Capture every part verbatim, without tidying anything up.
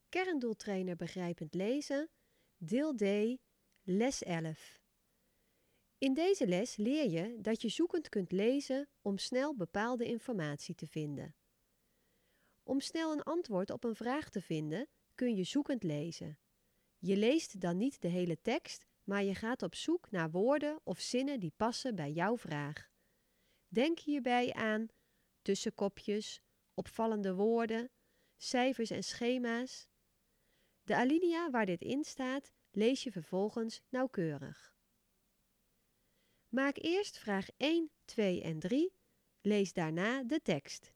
Kerndoeltrainer begrijpend lezen, deel D, les elf. In deze les leer je dat je zoekend kunt lezen om snel bepaalde informatie te vinden. Om snel een antwoord op een vraag te vinden, kun je zoekend lezen. Je leest dan niet de hele tekst, maar je gaat op zoek naar woorden of zinnen die passen bij jouw vraag. Denk hierbij aan tussenkopjes, opvallende woorden, cijfers en schema's. De alinea waar dit in staat, lees je vervolgens nauwkeurig. Maak eerst vraag één, twee en drie, lees daarna de tekst.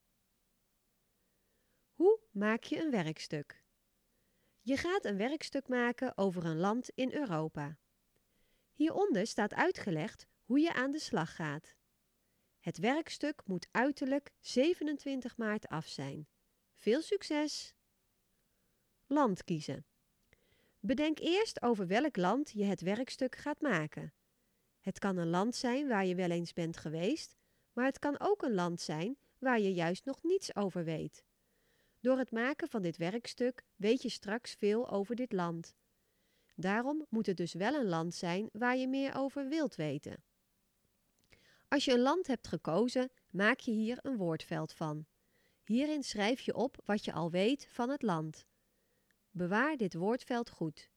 Hoe maak je een werkstuk? Je gaat een werkstuk maken over een land in Europa. Hieronder staat uitgelegd hoe je aan de slag gaat. Het werkstuk moet uiterlijk zevenentwintig maart af zijn. Veel succes! Land kiezen. Bedenk eerst over welk land je het werkstuk gaat maken. Het kan een land zijn waar je wel eens bent geweest, maar het kan ook een land zijn waar je juist nog niets over weet. Door het maken van dit werkstuk weet je straks veel over dit land. Daarom moet het dus wel een land zijn waar je meer over wilt weten. Als je een land hebt gekozen, maak je hier een woordveld van. Hierin schrijf je op wat je al weet van het land. Bewaar dit woordveld goed.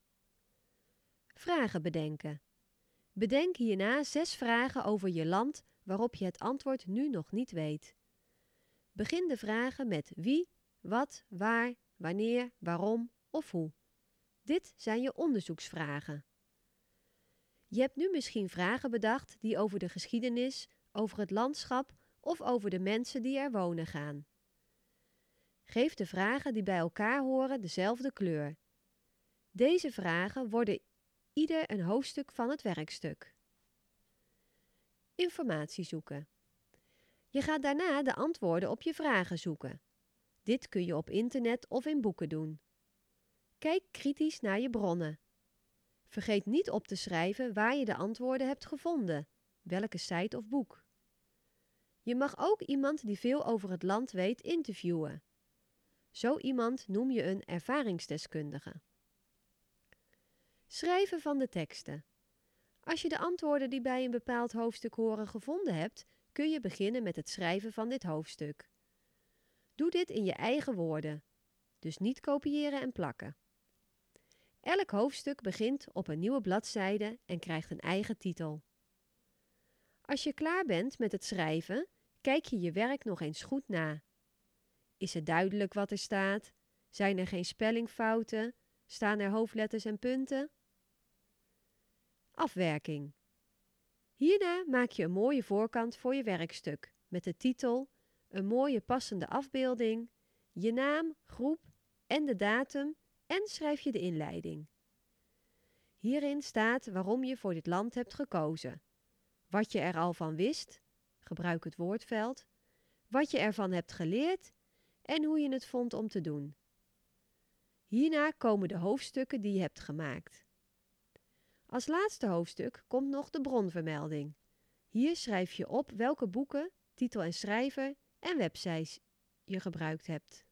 Vragen bedenken. Bedenk hierna zes vragen over je land waarop je het antwoord nu nog niet weet. Begin de vragen met wie, wat, waar, wanneer, waarom of hoe. Dit zijn je onderzoeksvragen. Je hebt nu misschien vragen bedacht die over de geschiedenis, over het landschap of over de mensen die er wonen gaan. Geef de vragen die bij elkaar horen dezelfde kleur. Deze vragen worden ieder een hoofdstuk van het werkstuk. Informatie zoeken. Je gaat daarna de antwoorden op je vragen zoeken. Dit kun je op internet of in boeken doen. Kijk kritisch naar je bronnen. Vergeet niet op te schrijven waar je de antwoorden hebt gevonden, welke site of boek. Je mag ook iemand die veel over het land weet interviewen. Zo iemand noem je een ervaringsdeskundige. Schrijven van de teksten. Als je de antwoorden die bij een bepaald hoofdstuk horen gevonden hebt, kun je beginnen met het schrijven van dit hoofdstuk. Doe dit in je eigen woorden, dus niet kopiëren en plakken. Elk hoofdstuk begint op een nieuwe bladzijde en krijgt een eigen titel. Als je klaar bent met het schrijven, kijk je je werk nog eens goed na. Is het duidelijk wat er staat? Zijn er geen spellingfouten? Staan er hoofdletters en punten? Afwerking. Hierna maak je een mooie voorkant voor je werkstuk met de titel, een mooie passende afbeelding, je naam, groep en de datum en schrijf je de inleiding. Hierin staat waarom je voor dit land hebt gekozen, wat je er al van wist, gebruik het woordveld, wat je ervan hebt geleerd en hoe je het vond om te doen. Hierna komen de hoofdstukken die je hebt gemaakt. Als laatste hoofdstuk komt nog de bronvermelding. Hier schrijf je op welke boeken, titel en schrijver en websites je gebruikt hebt.